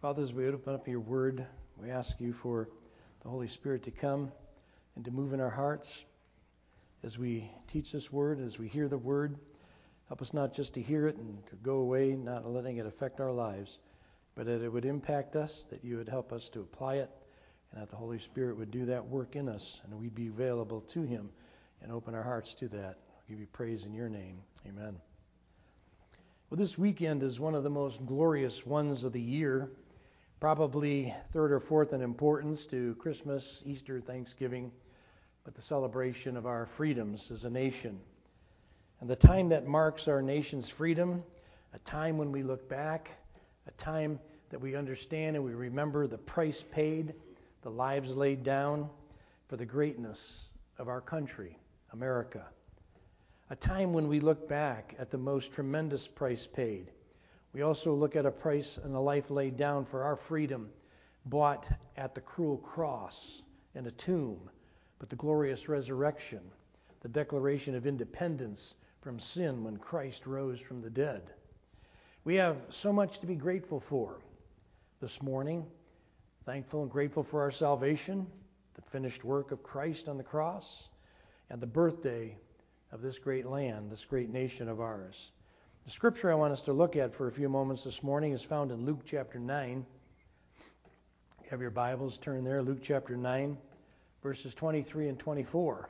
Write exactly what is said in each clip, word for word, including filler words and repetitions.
Father, as we open up your word, we ask you for the Holy Spirit to come and to move in our hearts as we teach this word, as we hear the word. Help us not just to hear it and to go away, not letting it affect our lives, but that it would impact us, that you would help us to apply it, and that the Holy Spirit would do that work in us, and we'd be available to him and open our hearts to that. I'll give you praise in your name. Amen. Well, this weekend is one of the most glorious ones of the year, probably third or fourth in importance to Christmas, Easter, Thanksgiving, but the celebration of our freedoms as a nation. And the time that marks our nation's freedom, a time when we look back, a time that we understand and we remember the price paid, the lives laid down for the greatness of our country, America. A time when we look back at the most tremendous price paid. We also look at a price and a life laid down for our freedom, bought at the cruel cross in a tomb, but the glorious resurrection, the declaration of independence from sin when Christ rose from the dead. We have so much to be grateful for this morning. Thankful and grateful for our salvation, the finished work of Christ on the cross, and the birthday of this great land, this great nation of ours. The scripture I want us to look at for a few moments this morning is found in Luke chapter nine. You have your Bibles, turn there, Luke chapter nine, verses twenty-three and twenty-four.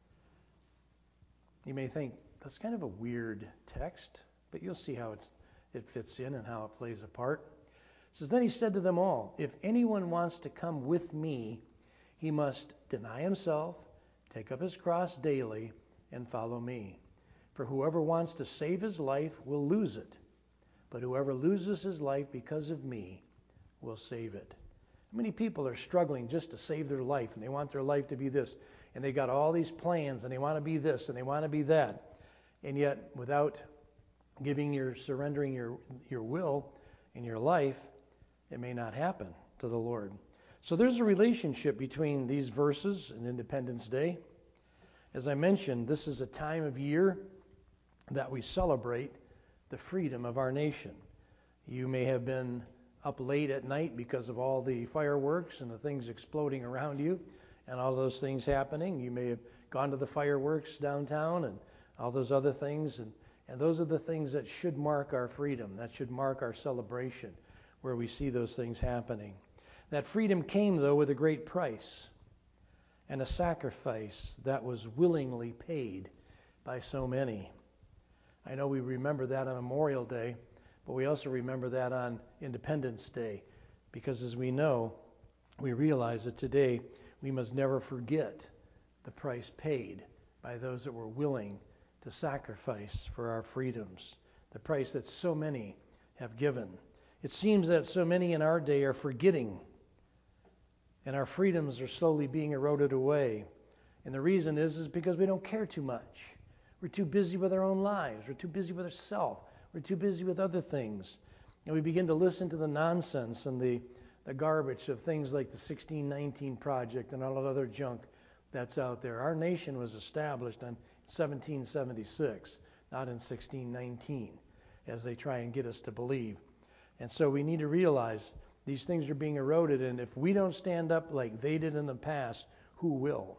You may think, that's kind of a weird text, but you'll see how it's, it fits in and how it plays a part. It says, then he said to them all, if anyone wants to come with me, he must deny himself, take up his cross daily, and follow me. For whoever wants to save his life will lose it, but whoever loses his life because of me will save it. How many people are struggling just to save their life, and they want their life to be this, and they got all these plans, and they want to be this, and they want to be that, and yet without giving your, surrendering your, your will and your life, it may not happen to the Lord. So there's a relationship between these verses and Independence Day. As I mentioned, this is a time of year that we celebrate the freedom of our nation. You may have been up late at night because of all the fireworks and the things exploding around you and all those things happening. You may have gone to the fireworks downtown and all those other things. And, and those are the things that should mark our freedom, that should mark our celebration, where we see those things happening. That freedom came, though, with a great price and a sacrifice that was willingly paid by so many. I know we remember that on Memorial Day, but we also remember that on Independence Day, because as we know, we realize that today we must never forget the price paid by those that were willing to sacrifice for our freedoms, the price that so many have given. It seems that so many in our day are forgetting, and our freedoms are slowly being eroded away. And the reason is, is because we don't care too much. We're too busy with our own lives. We're too busy with ourselves. We're too busy with other things. And we begin to listen to the nonsense and the, the garbage of things like the sixteen nineteen Project and all that other junk that's out there. Our nation was established in seventeen seventy-six, not in sixteen nineteen, as they try and get us to believe. And so we need to realize these things are being eroded, and if we don't stand up like they did in the past, who will?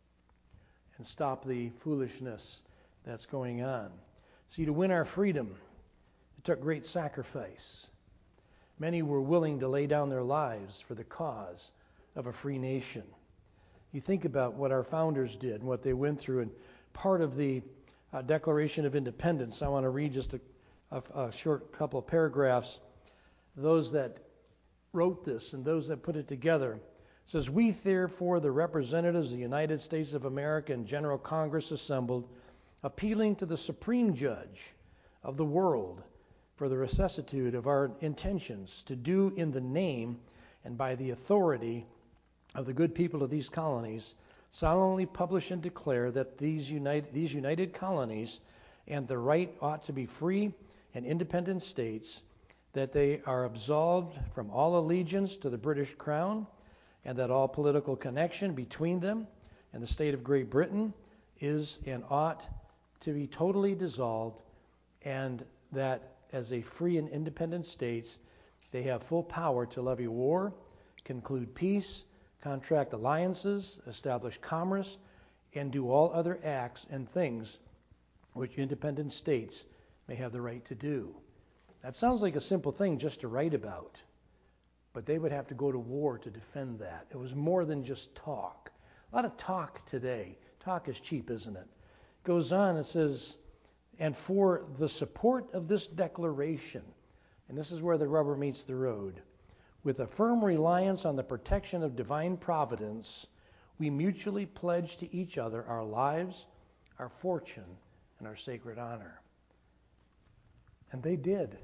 And stop the foolishness that's going on. See, to win our freedom, it took great sacrifice. Many were willing to lay down their lives for the cause of a free nation. You think about what our founders did and what they went through, and part of the uh, Declaration of Independence, I want to read just a, a, a short couple of paragraphs. Those that wrote this and those that put it together says, we therefore, the representatives of the United States of America and General Congress assembled, appealing to the Supreme Judge of the world for the rectitude of our intentions to do in the name and by the authority of the good people of these colonies, solemnly publish and declare that these united, these united colonies and the right ought to be free and independent states, that they are absolved from all allegiance to the British Crown, and that all political connection between them and the state of Great Britain is and ought to be totally dissolved, and that as a free and independent states, They have full power to levy war, conclude peace, contract alliances, establish commerce, and do all other acts and things which independent states may have the right to do. That sounds like a simple thing just to write about, but they would have to go to war to defend that. It was more than just talk. A lot of talk today. Talk is cheap, isn't it? Goes on, it says, and for the support of this declaration, and this is where the rubber meets the road, with a firm reliance on the protection of divine providence, we mutually pledge to each other our lives, our fortune, and our sacred honor. And they did.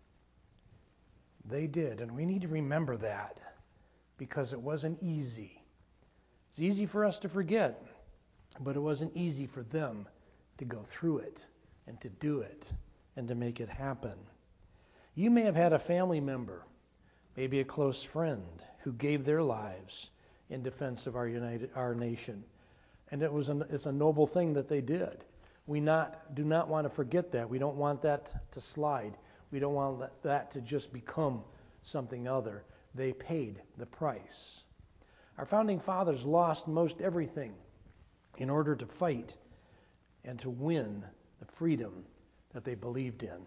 They did, and we need to remember that because it wasn't easy. It's easy for us to forget, but it wasn't easy for them to go through it and to do it and to make it happen. You may have had a family member, maybe a close friend, who gave their lives in defense of our united, our nation. And it was an, it's a noble thing that they did. We not do not want to forget that. We don't want that to slide. We don't want that to just become something other. They paid the price. Our founding fathers lost most everything in order to fight and to win the freedom that they believed in.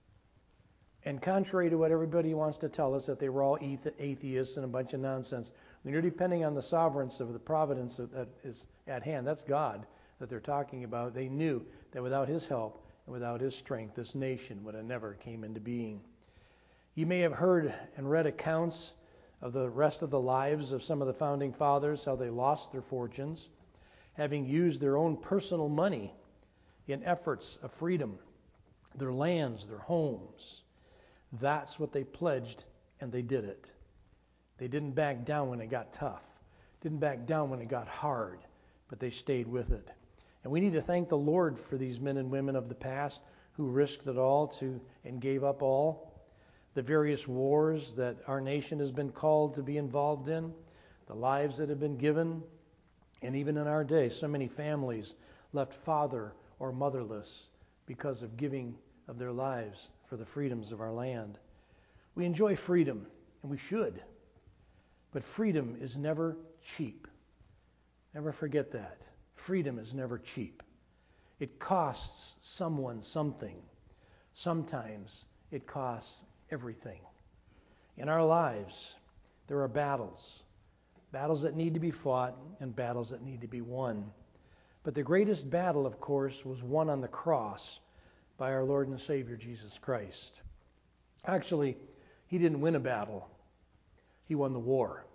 And contrary to what everybody wants to tell us, that they were all atheists and a bunch of nonsense, when you're depending on the sovereignty of the providence that is at hand, that's God that they're talking about. They knew that without his help and without his strength, this nation would have never came into being. You may have heard and read accounts of the rest of the lives of some of the founding fathers, how they lost their fortunes, having used their own personal money in efforts of freedom, their lands, their homes. That's what they pledged, and they did it. They didn't back down when it got tough, didn't back down when it got hard, but they stayed with it. And we need to thank the Lord for these men and women of the past who risked it all to and gave up all. The various wars that our nation has been called to be involved in, the lives that have been given, and even in our day, so many families left father or motherless because of giving of their lives for the freedoms of our land. We enjoy freedom, and we should, but freedom is never cheap. Never forget that. Freedom is never cheap. It costs someone something. Sometimes it costs everything. In our lives, there are battles. Battles that need to be fought and battles that need to be won. But the greatest battle, of course, was won on the cross by our Lord and Savior, Jesus Christ. Actually, he didn't win a battle. He won the war.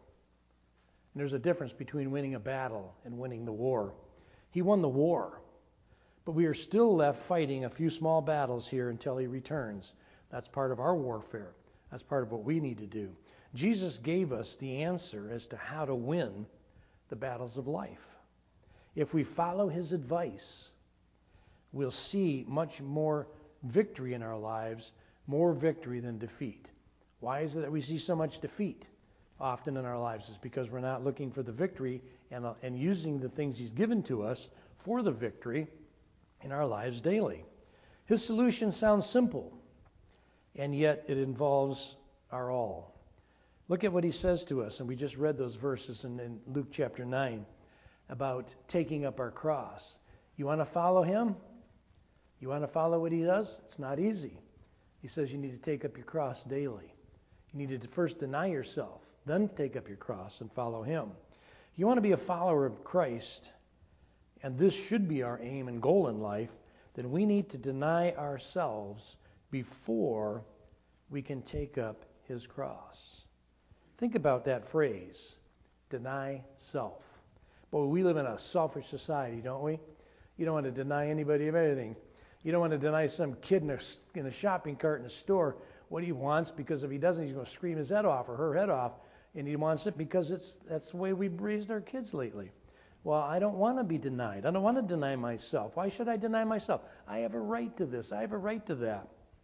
And there's a difference between winning a battle and winning the war. He won the war, but we are still left fighting a few small battles here until he returns. That's part of our warfare. That's part of what we need to do. Jesus gave us the answer as to how to win the battles of life. If we follow his advice, we'll see much more victory in our lives, more victory than defeat. Why is it that we see so much defeat often in our lives? It's because we're not looking for the victory and, uh, and using the things he's given to us for the victory in our lives daily. His solution sounds simple, and yet it involves our all. Look at what he says to us, and we just read those verses in, in Luke chapter nine about taking up our cross. You want to follow him? You want to follow what he does? It's not easy. He says you need to take up your cross daily. You need to first deny yourself, then take up your cross and follow him. If you want to be a follower of Christ, and this should be our aim and goal in life, then we need to deny ourselves before we can take up his cross. Think about that phrase, deny self. Boy, we live in a selfish society, don't we? You don't want to deny anybody of anything. You don't want to deny some kid in a, in a shopping cart in a store what he wants, because if he doesn't, he's going to scream his head off or her head off, and he wants it because it's that's the way we've raised our kids lately. Well, I don't want to be denied. I don't want to deny myself. Why should I deny myself? I have a right to this. I have a right to that.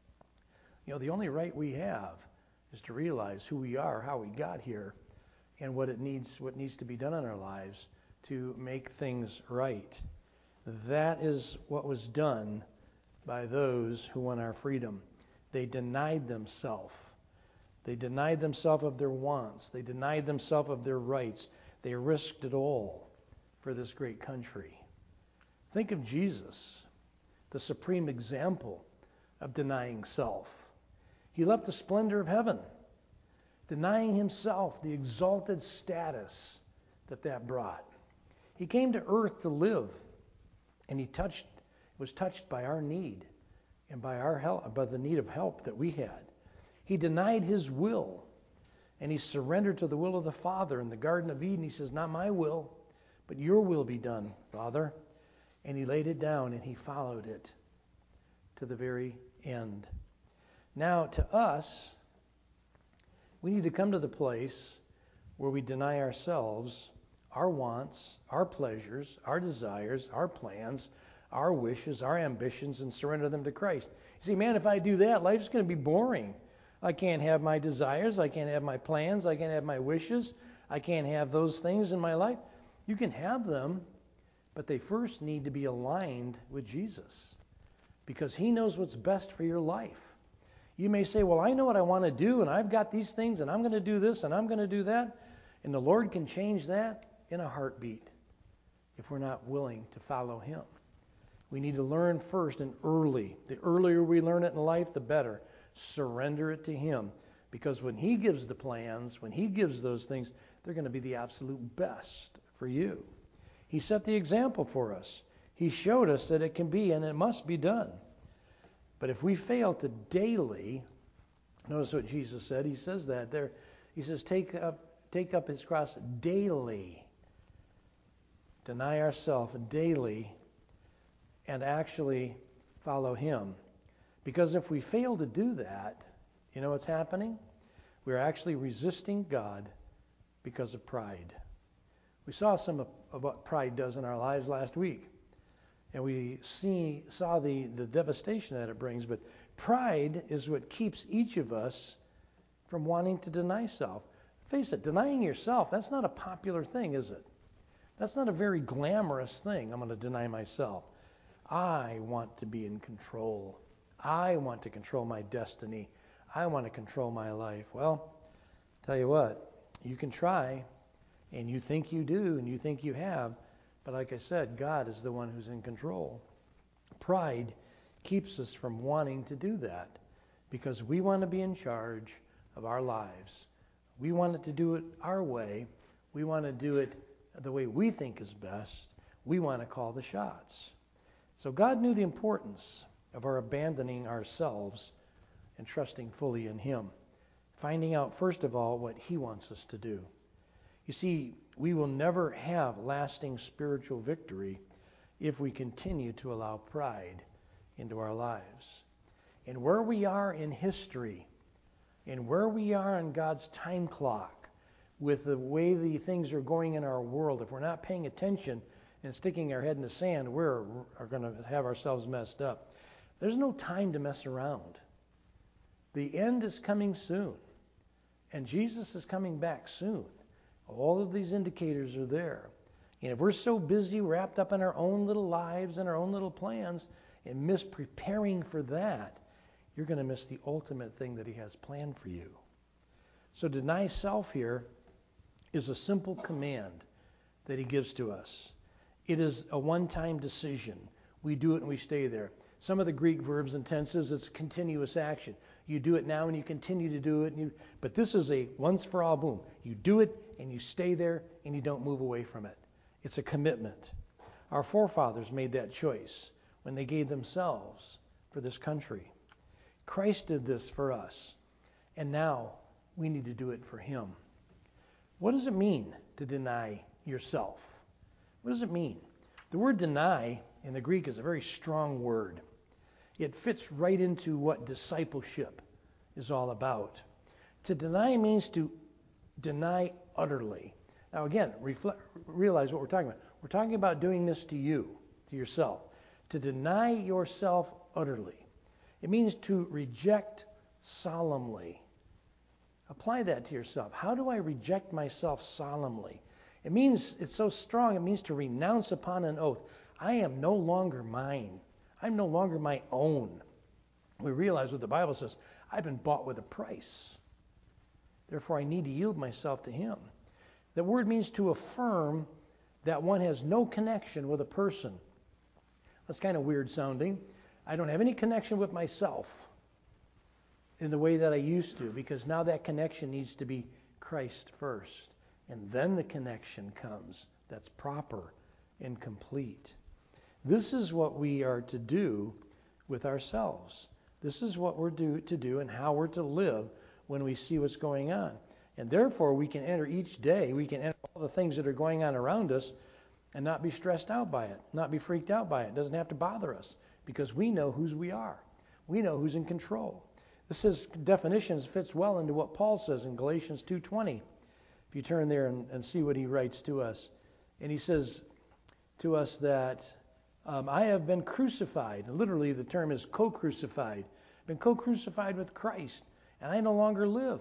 You know, the only right we have is to realize who we are, how we got here, and what it needs, what needs to be done in our lives to make things right. That is what was done by those who won our freedom. They denied themselves. They denied themselves of their wants. They denied themselves of their rights. They risked it all for this great country. Think of Jesus, the supreme example of denying self. He left the splendor of heaven, denying himself the exalted status that that brought. He came to earth to live, and he touched, was touched by our need and by our help, by the need of help that we had. He denied his will, and he surrendered to the will of the Father in the Garden of Eden. He says, not my will, but your will be done, Father. And he laid it down, and he followed it to the very end. Now, to us, we need to come to the place where we deny ourselves, our wants, our pleasures, our desires, our plans, our wishes, our ambitions, and surrender them to Christ. You see, man, if I do that, life's going to be boring. I can't have my desires. I can't have my plans. I can't have my wishes. I can't have those things in my life. You can have them, but they first need to be aligned with Jesus, because he knows what's best for your life. You may say, well, I know what I want to do, and I've got these things, and I'm going to do this, and I'm going to do that. And the Lord can change that in a heartbeat if we're not willing to follow him. We need to learn first and early. The earlier we learn it in life, the better. Surrender it to him, because when he gives the plans, when he gives those things, they're going to be the absolute best for you. He set the example for us. He showed us that it can be and it must be done. But if we fail to daily, notice what Jesus said. He says that there. He says, take up, take up his cross daily. Deny ourselves daily and actually follow him. Because if we fail to do that, you know what's happening? We're actually resisting God because of pride. We saw some of, of what pride does in our lives last week. And we see, saw the, the devastation that it brings. But pride is what keeps each of us from wanting to deny self. Face it, denying yourself, that's not a popular thing, is it? That's not a very glamorous thing. I'm going to deny myself. I want to be in control. I want to control my destiny. I want to control my life. Well, tell you what, you can try, and you think you do, and you think you have, but like I said, God is the one who's in control. Pride keeps us from wanting to do that because we want to be in charge of our lives. We want to do it our way. We want to do it the way we think is best. We want to call the shots. So God knew the importance of our abandoning ourselves and trusting fully in him, finding out, first of all, what he wants us to do. You see, we will never have lasting spiritual victory if we continue to allow pride into our lives. And where we are in history, and where we are in God's time clock, with the way the things are going in our world, if we're not paying attention and sticking our head in the sand, we're are going to have ourselves messed up. There's no time to mess around. The end is coming soon, and Jesus is coming back soon. All of these indicators are there. And if we're so busy, wrapped up in our own little lives and our own little plans, and miss preparing for that, you're going to miss the ultimate thing that he has planned for you. So deny self here is a simple command that he gives to us. It is a one-time decision. We do it and we stay there. Some of the Greek verbs and tenses, it's continuous action. You do it now and you continue to do it. And you, but this is a once-for-all boom. You do it and you stay there and you don't move away from it. It's a commitment. Our forefathers made that choice when they gave themselves for this country. Christ did this for us, and now we need to do it for him. What does it mean to deny yourself? What does it mean? The word deny in the Greek is a very strong word. It fits right into what discipleship is all about. To deny means to deny utterly. Now again, reflect, realize what we're talking about. We're talking about doing this to you, to yourself. To deny yourself utterly. It means to reject solemnly. Apply that to yourself. How do I reject myself solemnly? It means, it's so strong, it means to renounce upon an oath. I am no longer mine. I'm no longer my own. We realize what the Bible says. I've been bought with a price. Therefore, I need to yield myself to him. That word means to affirm that one has no connection with a person. That's kind of weird sounding. I don't have any connection with myself in the way that I used to, because now that connection needs to be Christ first. And then the connection comes that's proper and complete. This is what we are to do with ourselves. This is what we're do, to do and how we're to live when we see what's going on. And therefore, we can enter each day, we can enter all the things that are going on around us and not be stressed out by it, not be freaked out by it. It doesn't have to bother us because we know whose we are. We know who's in control. This is definitions fits well into what Paul says in Galatians two twenty. If you turn there and, and see what he writes to us. And he says to us that um, I have been crucified. Literally, the term is co-crucified. I've been co-crucified with Christ, and I no longer live.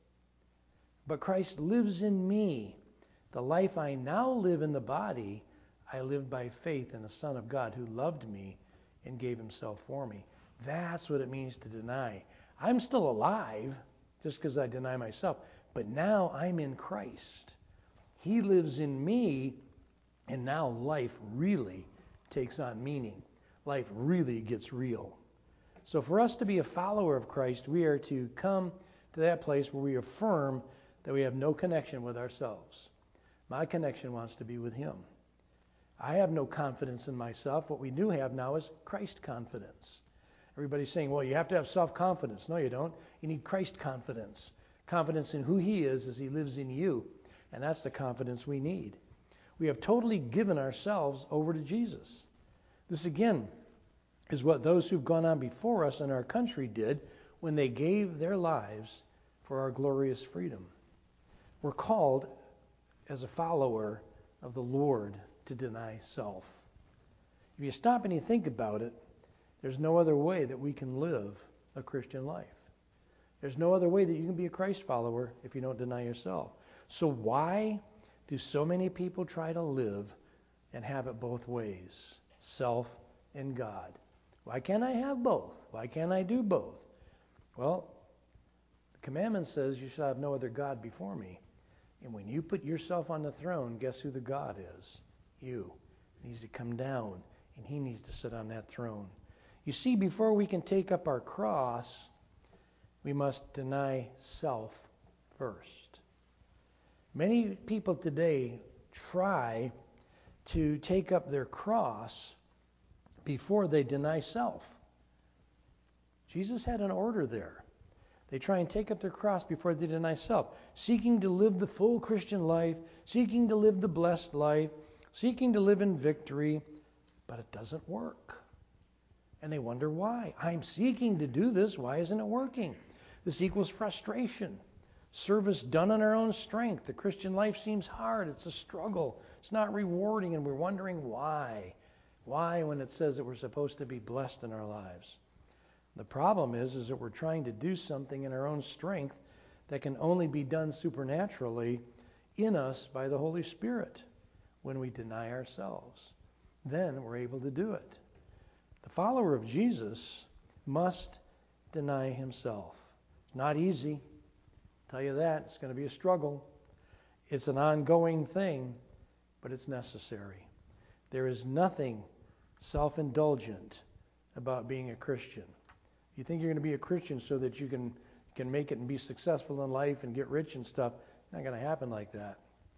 But Christ lives in me. The life I now live in the body, I live by faith in the Son of God who loved me and gave himself for me. That's what it means to deny. I'm still alive just because I deny myself, but now I'm in Christ. He lives in me, and now life really takes on meaning. Life really gets real. So for us to be a follower of Christ, we are to come to that place where we affirm that we have no connection with ourselves. My connection wants to be with him. I have no confidence in myself. What we do have now is Christ confidence. Everybody's saying, well, you have to have self-confidence. No, you don't. You need Christ confidence. Confidence in who he is as he lives in you. And that's the confidence we need. We have totally given ourselves over to Jesus. This, again, is what those who've gone on before us in our country did when they gave their lives for our glorious freedom. We're called, as a follower of the Lord, to deny self. If you stop and you think about it, there's no other way that we can live a Christian life. There's no other way that you can be a Christ follower if you don't deny yourself. So why do so many people try to live and have it both ways, self and God? Why can't I have both? Why can't I do both? Well, the commandment says you shall have no other God before me. And when you put yourself on the throne, guess who the God is? You. He needs to come down, and he needs to sit on that throne. You see, before we can take up our cross, we must deny self first. Many people today try to take up their cross before they deny self. Jesus had an order there. They try and take up their cross before they deny self, seeking to live the full Christian life, seeking to live the blessed life, seeking to live in victory, but it doesn't work. And they wonder why. I'm seeking to do this. Why isn't it working? This equals frustration. Service done on our own strength. The Christian life seems hard. It's a struggle. It's not rewarding, and we're wondering why. Why when it says that we're supposed to be blessed in our lives? The problem is, is that we're trying to do something in our own strength that can only be done supernaturally in us by the Holy Spirit when we deny ourselves. Then we're able to do it. The follower of Jesus must deny himself. It's not easy. I'll tell you that. It's going to be a struggle. It's an ongoing thing, but it's necessary. There is nothing self-indulgent about being a Christian. You think you're going to be a Christian so that you can, can make it and be successful in life and get rich and stuff. Not going to happen like that.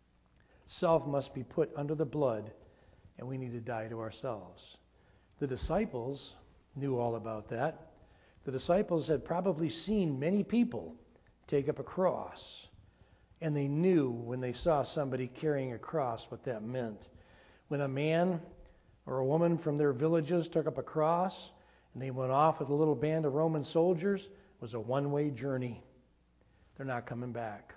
Self must be put under the blood, and we need to die to ourselves. The disciples knew all about that. The disciples had probably seen many people take up a cross, and they knew when they saw somebody carrying a cross what that meant. When a man or a woman from their villages took up a cross and they went off with a little band of Roman soldiers, it was a one-way journey. They're not coming back.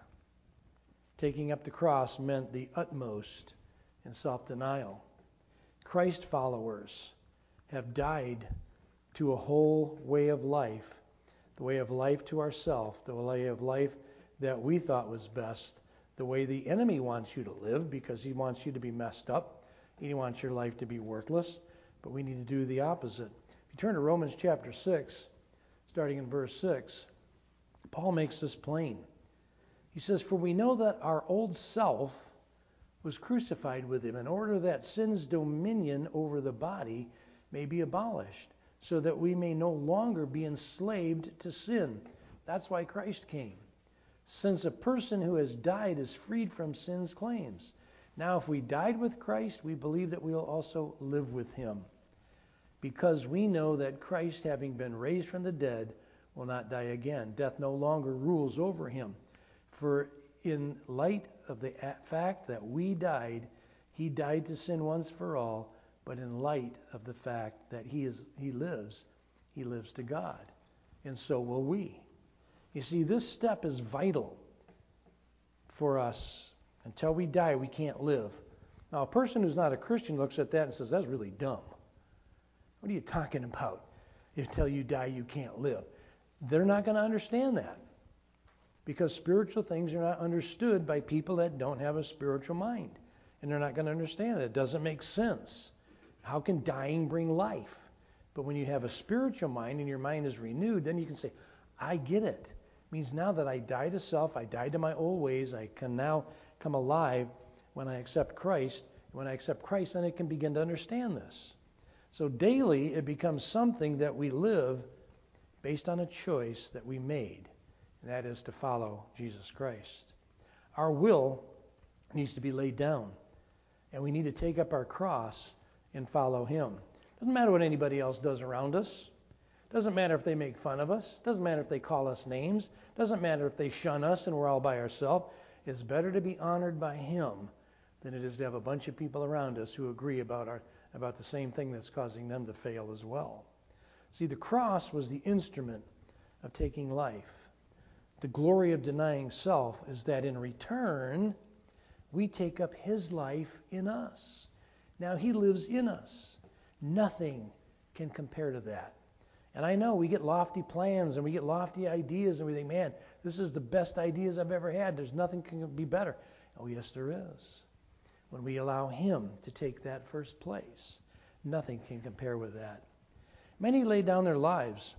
Taking up the cross meant the utmost in self-denial. Christ followers have died to a whole way of life, the way of life to ourselves, the way of life that we thought was best, the way the enemy wants you to live because he wants you to be messed up. He wants your life to be worthless, but we need to do the opposite. If you turn to Romans chapter six, starting in verse six, Paul makes this plain. He says, for we know that our old self was crucified with him in order that sin's dominion over the body may be abolished, so that we may no longer be enslaved to sin. That's why Christ came. Since a person who has died is freed from sin's claims. Now, if we died with Christ, we believe that we will also live with him, because we know that Christ, having been raised from the dead, will not die again. Death no longer rules over him. For in light of the fact that we died, he died to sin once for all, but in light of the fact that he is he lives, he lives to God. And so will we. You see, this step is vital for us. Until we die, we can't live. Now, a person who's not a Christian looks at that and says, that's really dumb. What are you talking about? Until you die, you can't live. They're not going to understand that, because spiritual things are not understood by people that don't have a spiritual mind. And they're not going to understand it. It doesn't make sense. How can dying bring life? But when you have a spiritual mind and your mind is renewed, then you can say, I get it. It means now that I die to self, I die to my old ways, I can now come alive when I accept Christ. When I accept Christ, then I can begin to understand this. So daily, it becomes something that we live based on a choice that we made, and that is to follow Jesus Christ. Our will needs to be laid down, and we need to take up our cross and follow him. Doesn't matter what anybody else does around us. Doesn't matter if they make fun of us. Doesn't matter if they call us names. Doesn't matter if they shun us and we're all by ourselves. It's better to be honored by him than it is to have a bunch of people around us who agree about our about the same thing that's causing them to fail as well. See, the cross was the instrument of taking life. The glory of denying self is that in return, we take up his life in us. Now he lives in us. Nothing can compare to that. And I know we get lofty plans and we get lofty ideas and we think, man, this is the best ideas I've ever had. There's nothing can be better. Oh, yes, there is. When we allow him to take that first place, nothing can compare with that. Many laid down their lives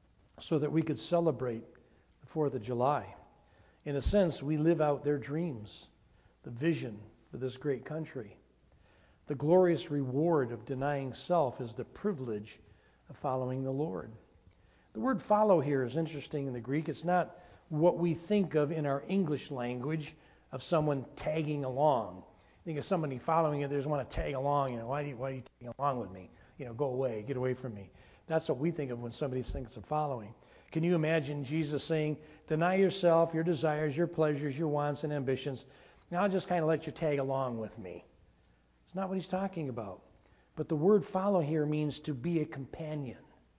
so that we could celebrate the fourth of July. In a sense, we live out their dreams, the vision for this great country. The glorious reward of denying self is the privilege of following the Lord. The word follow here is interesting in the Greek. It's not what we think of in our English language of someone tagging along. Think of somebody following you, they just want to tag along. You know, why do you, why are you tagging along with me? You know, go away, get away from me. That's what we think of when somebody thinks of following. Can you imagine Jesus saying, deny yourself, your desires, your pleasures, your wants and ambitions. Now I'll just kind of let you tag along with me. It's not what he's talking about. But the word follow here means to be a companion.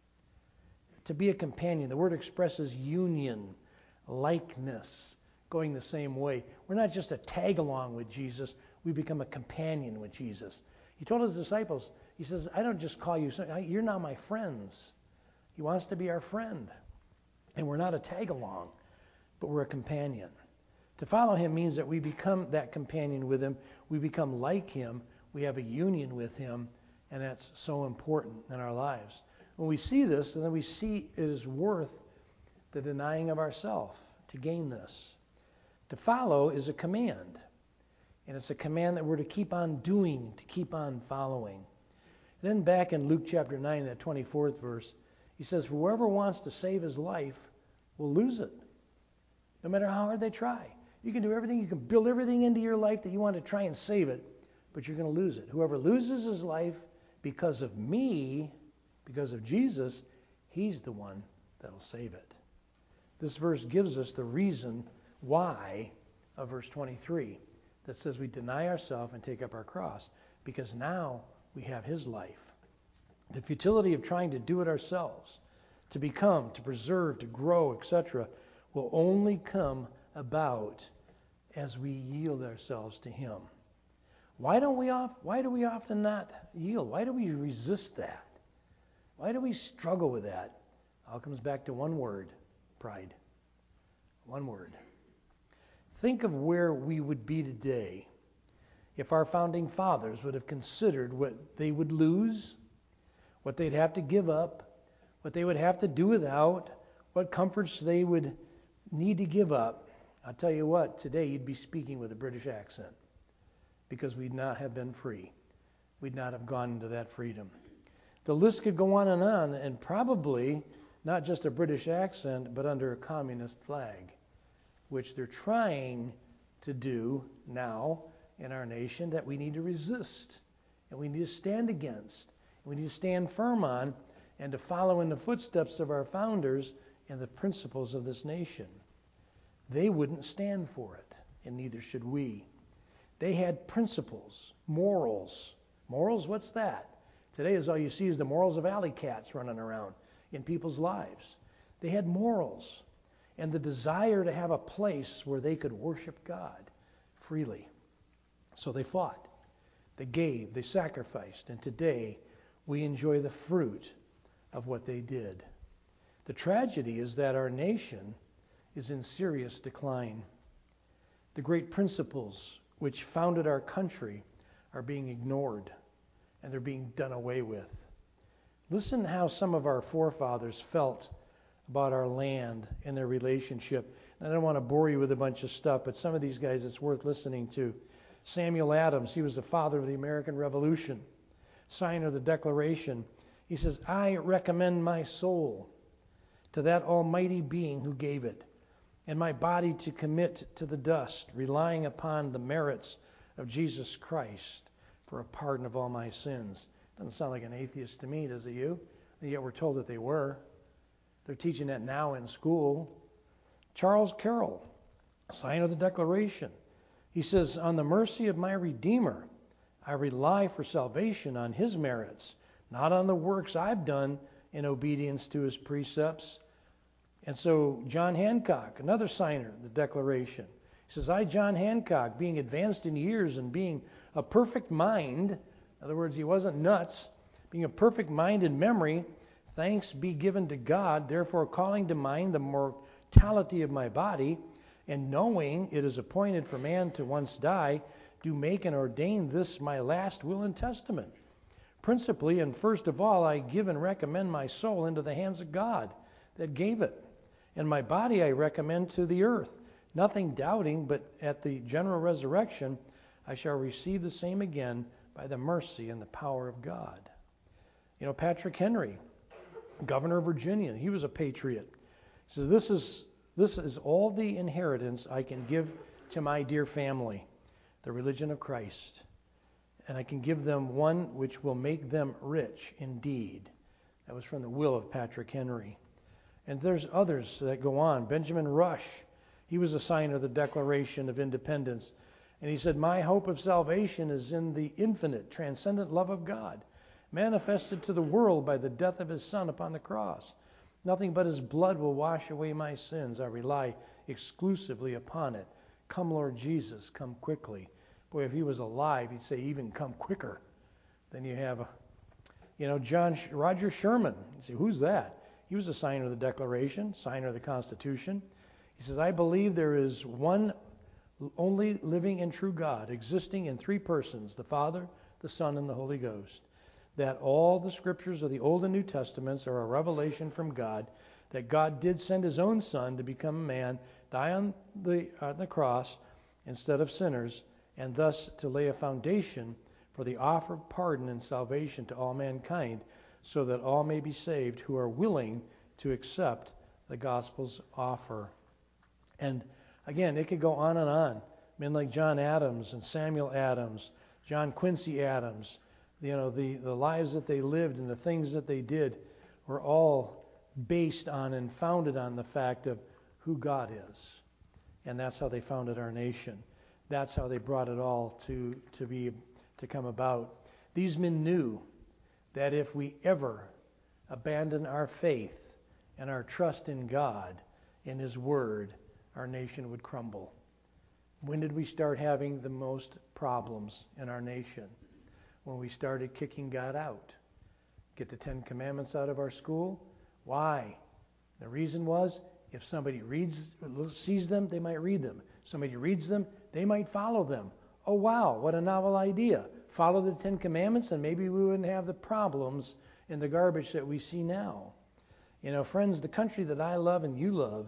To be a companion. The word expresses union, likeness, going the same way. We're not just a tag along with Jesus. We become a companion with Jesus. He told his disciples, he says, I don't just call you, you're now my friends. He wants to be our friend. And we're not a tag along, but we're a companion. To follow him means that we become that companion with him. We become like him. We have a union with him. And that's so important in our lives. When we see this, then we see it is worth the denying of ourselves to gain this. To follow is a command. And it's a command that we're to keep on doing, to keep on following. And then back in Luke chapter nine, that twenty-fourth verse, he says, for whoever wants to save his life will lose it, no matter how hard they try. You can do everything, you can build everything into your life that you want to try and save it, but you're going to lose it. Whoever loses his life because of me, because of Jesus, he's the one that'll save it. This verse gives us the reason why of verse twenty-three that says we deny ourselves and take up our cross, because now we have his life. The futility of trying to do it ourselves, to become, to preserve, to grow, et cetera, will only come about as we yield ourselves to him. Why don't we off, why do we often not yield? Why do we resist that? Why do we struggle with that? It all comes back to one word, pride. One word. Think of where we would be today if our founding fathers would have considered what they would lose, what they'd have to give up, what they would have to do without, what comforts they would need to give up. I'll tell you what, today you'd be speaking with a British accent because we'd not have been free. We'd not have gone into that freedom. The list could go on and on, and probably not just a British accent, but under a communist flag, which they're trying to do now in our nation, that we need to resist, and we need to stand against, and we need to stand firm on, and to follow in the footsteps of our founders and the principles of this nation. They wouldn't stand for it, and neither should we. They had principles, morals. Morals, what's that? Today is all you see is the morals of alley cats running around in people's lives. They had morals and the desire to have a place where they could worship God freely. So they fought, they gave, they sacrificed, and today we enjoy the fruit of what they did. The tragedy is that our nation is in serious decline. The great principles which founded our country are being ignored, and they're being done away with. Listen how some of our forefathers felt about our land and their relationship. And I don't want to bore you with a bunch of stuff, but some of these guys it's worth listening to. Samuel Adams, he was the father of the American Revolution, signer of the Declaration. He says, I recommend my soul to that almighty being who gave it, and my body to commit to the dust, relying upon the merits of Jesus Christ for a pardon of all my sins. Doesn't sound like an atheist to me, does it you? And yet we're told that they were. They're teaching that now in school. Charles Carroll, signer of the Declaration. He says, on the mercy of my Redeemer, I rely for salvation on his merits, not on the works I've done in obedience to his precepts. And so John Hancock, another signer of the Declaration, he says, I, John Hancock, being advanced in years and being a perfect mind, in other words, he wasn't nuts, being a perfect mind and memory, thanks be given to God, therefore calling to mind the mortality of my body, and knowing it is appointed for man to once die, do make and ordain this my last will and testament. Principally and first of all, I give and recommend my soul into the hands of God that gave it, and my body I recommend to the earth, nothing doubting, but at the general resurrection I shall receive the same again by the mercy and the power of God. You know, Patrick Henry, governor of Virginia, he was a patriot. He says, this is, this is all the inheritance I can give to my dear family, the religion of Christ. And I can give them one which will make them rich indeed. That was from the will of Patrick Henry. And there's others that go on. Benjamin Rush, he was a signer of the Declaration of Independence. And he said, my hope of salvation is in the infinite, transcendent love of God, manifested to the world by the death of his Son upon the cross. Nothing but his blood will wash away my sins. I rely exclusively upon it. Come, Lord Jesus, come quickly. Boy, if he was alive, he'd say, even come quicker. Then you have, a, you know, John Roger Sherman. You say, who's that? He was a signer of the Declaration, signer of the Constitution. He says, I believe there is one only living and true God, existing in three persons, the Father, the Son, and the Holy Ghost. That all the scriptures of the Old and New Testaments are a revelation from God, that God did send his own Son to become a man, die on the, on the cross instead of sinners, and thus to lay a foundation for the offer of pardon and salvation to all mankind, so that all may be saved who are willing to accept the gospel's offer. And again, it could go on and on. Men like John Adams and Samuel Adams, John Quincy Adams, you know, the, the lives that they lived and the things that they did were all based on and founded on the fact of who God is. And that's how they founded our nation. That's how they brought it all to, to be to come about. These men knew that if we ever abandon our faith and our trust in God, in his word, our nation would crumble. When did we start having the most problems in our nation? When we started kicking God out. Get the Ten Commandments out of our school. Why? The reason was, if somebody reads, sees them, they might read them. Somebody reads them, they might follow them. Oh wow, what a novel idea. Follow the Ten Commandments and maybe we wouldn't have the problems and the garbage that we see now. You know, friends, the country that I love and you love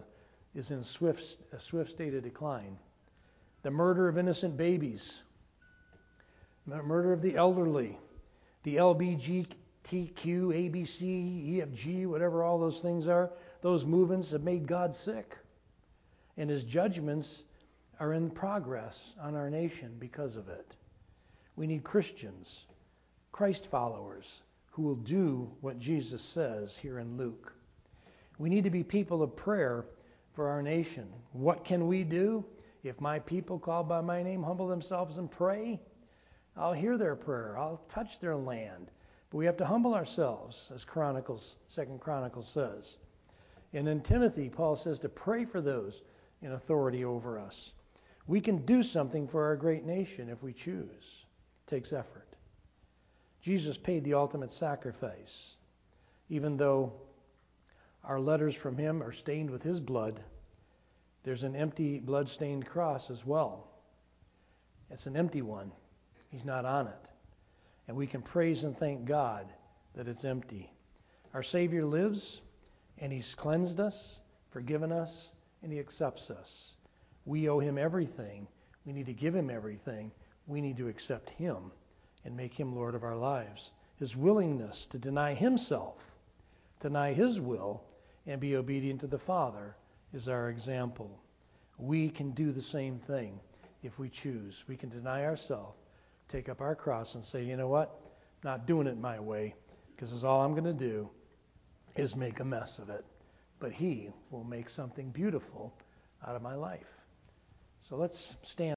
is in swift, a swift state of decline. The murder of innocent babies, murder of the elderly, the L G B T Q, A B C, E F G, whatever all those things are, those movements have made God sick. And his judgments are in progress on our nation because of it. We need Christians, Christ followers, who will do what Jesus says here in Luke. We need to be people of prayer for our nation. What can we do? If my people called by my name humble themselves and pray, I'll hear their prayer. I'll touch their land. But we have to humble ourselves, as Chronicles, Second Chronicles says. And in Timothy, Paul says to pray for those in authority over us. We can do something for our great nation if we choose. It takes effort. Jesus paid the ultimate sacrifice. Even though our letters from him are stained with his blood, there's an empty blood-stained cross as well. It's an empty one. He's not on it. And we can praise and thank God that it's empty. Our Savior lives, and he's cleansed us, forgiven us, and he accepts us. We owe him everything. We need to give him everything. We need to accept him and make him Lord of our lives. His willingness to deny himself, deny his will, and be obedient to the Father is our example. We can do the same thing if we choose. We can deny ourselves, take up our cross, and say, you know what? I'm not doing it my way, because all I'm going to do is make a mess of it. But he will make something beautiful out of my life. So let's stand.